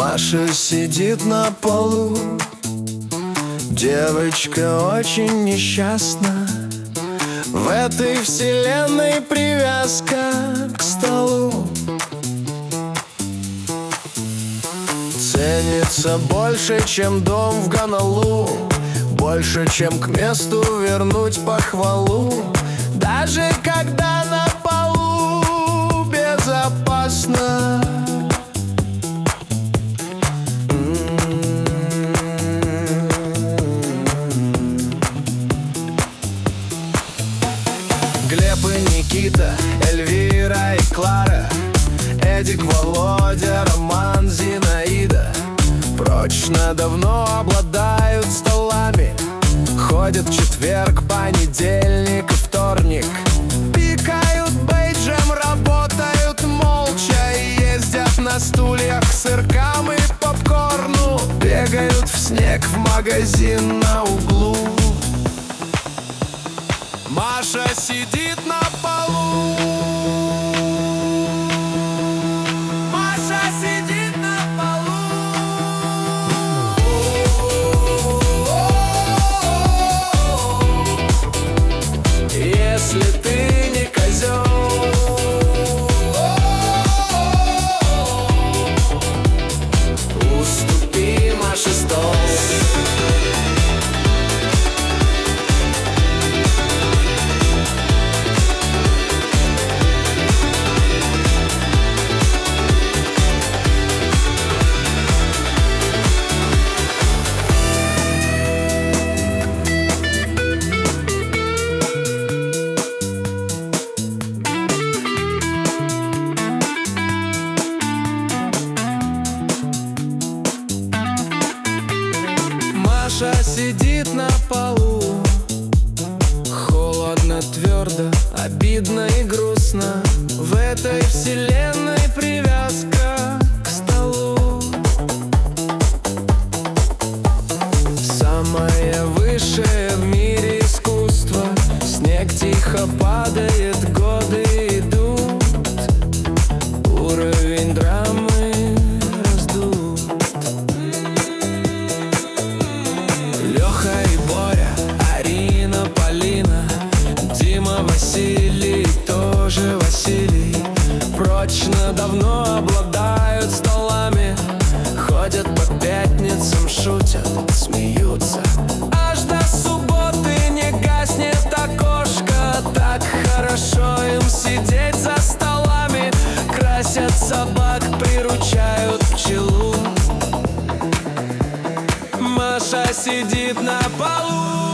Маша сидит на полу. Девочка очень несчастна. В этой вселенной привязка к столу ценится больше, чем дом в Гонолулу, больше, чем к месту вернуть похвалу. Даже когда на полу безопасно. Глеб и Никита, Эльвира и Клара, Эдик, Володя, Роман, Зинаида прочно давно обладают столами. Ходят в четверг, понедельник и вторник. Пикают бейджем, работают молча и ездят на стульях к сыркам и попкорну. Бегают в снег в магазин на углу. Маша сидит на полу. Маша сидит на полу. Если ты не козел, уступи Маше стол. Маша сидит на полу. Холодно, твердо, обидно и грустно. В этой вселенной привязка к столу. Самое высшее в мире искусство. Снег тихо падает, годы идут. Уровень драмы раздут. Леха и Боря, Арина, Полина, Дима, Василий, тоже Василий прочно давно обладают столами. Ходят по пятницам, шутят, смеются. Аж до субботы не гаснет окошко. Так хорошо им сидеть за столами. Красят собак, приручают пчелу. Маша сидит на полу.